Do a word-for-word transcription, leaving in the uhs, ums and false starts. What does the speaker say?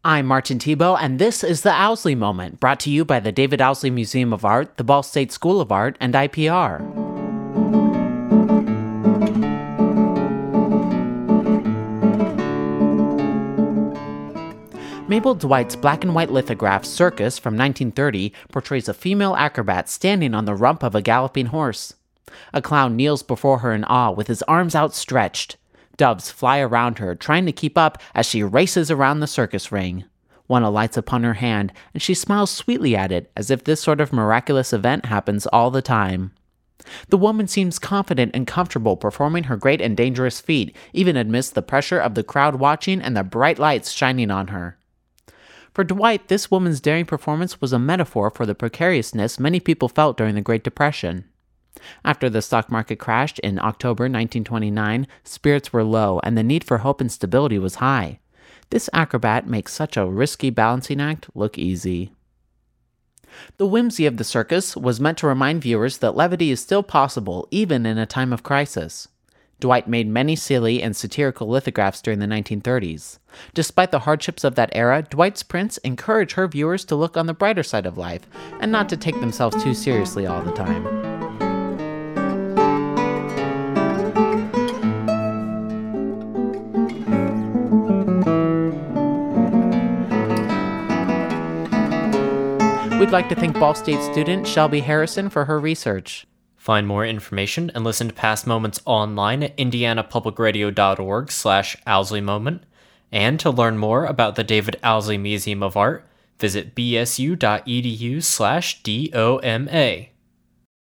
I'm Martin Tebow, and this is the Owsley Moment, brought to you by the David Owsley Museum of Art, the Ball State School of Art, and I P R. Mabel Dwight's black and white lithograph Circus from nineteen thirty portrays a female acrobat standing on the rump of a galloping horse. A clown kneels before her in awe with his arms outstretched. Doves fly around her, trying to keep up as she races around the circus ring. One alights upon her hand, and she smiles sweetly at it, as if this sort of miraculous event happens all the time. The woman seems confident and comfortable performing her great and dangerous feat, even amidst the pressure of the crowd watching and the bright lights shining on her. For Dwight, this woman's daring performance was a metaphor for the precariousness many people felt during the Great Depression. After the stock market crashed in October nineteen twenty-nine, spirits were low and the need for hope and stability was high. This acrobat makes such a risky balancing act look easy. The whimsy of the circus was meant to remind viewers that levity is still possible even in a time of crisis. Dwight made many silly and satirical lithographs during the nineteen thirties. Despite the hardships of that era, Dwight's prints encourage her viewers to look on the brighter side of life and not to take themselves too seriously all the time. We'd like to thank Ball State student Shelby Harrison for her research. Find more information and listen to past moments online at indianapublicradio.org slash Owsley Moment. And to learn more about the David Owsley Museum of Art, visit bsu.edu slash DOMA.